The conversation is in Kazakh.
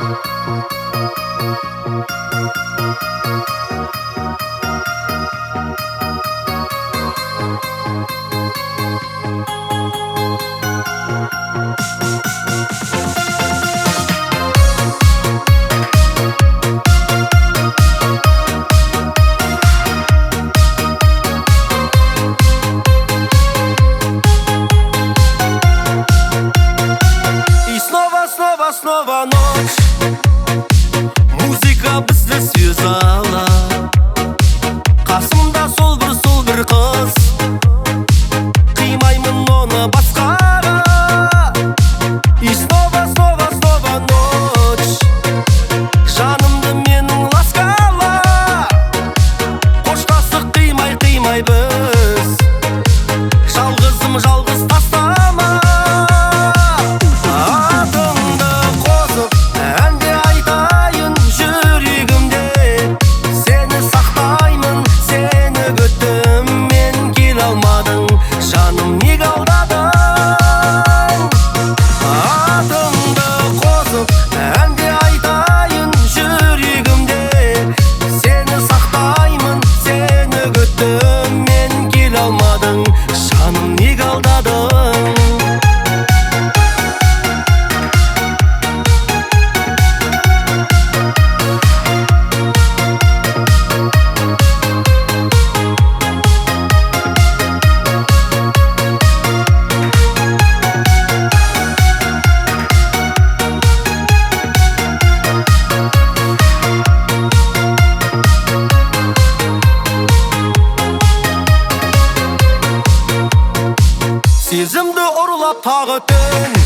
Снова ночь, музыка бізді связала. Қасымда сол бір қыз, қимаймын оны басқаға. И снова ночь, жанымды менің ласкала. Қоштасық қимай біз, жалғызым жалғыз тастама. Жаным неге алдадың? Атыңды қосып әнде айтайын жүрегімде. Сені сақтаймын, сені күттім, мен келе алмадың. Жаным неге алдадың? Сезімді ұрлап тағы түн,